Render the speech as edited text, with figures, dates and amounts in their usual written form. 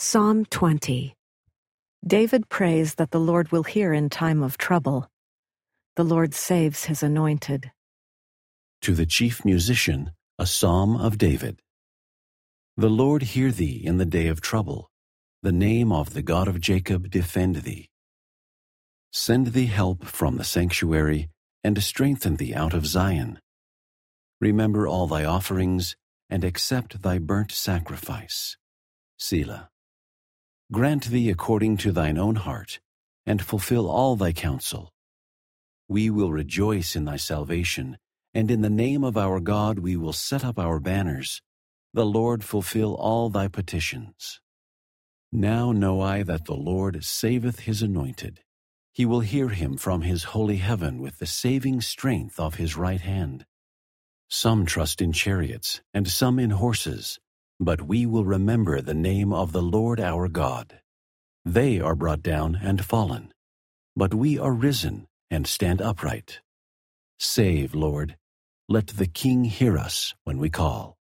Psalm 20. David prays that the Lord will hear in time of trouble. The Lord saves his anointed. To the chief musician, a psalm of David. The Lord hear thee in the day of trouble. The name of the God of Jacob defend thee. Send thee help from the sanctuary, and strengthen thee out of Zion. Remember all thy offerings, and accept thy burnt sacrifice. Selah. Grant thee according to thine own heart, and fulfill all thy counsel. We will rejoice in thy salvation, and in the name of our God we will set up our banners. The Lord fulfill all thy petitions. Now know I that the Lord saveth his anointed. He will hear him from his holy heaven with the saving strength of his right hand. Some trust in chariots, and some in horses, but we will remember the name of the Lord our God. They are brought down and fallen, but we are risen and stand upright. Save, Lord. Let the King hear us when we call.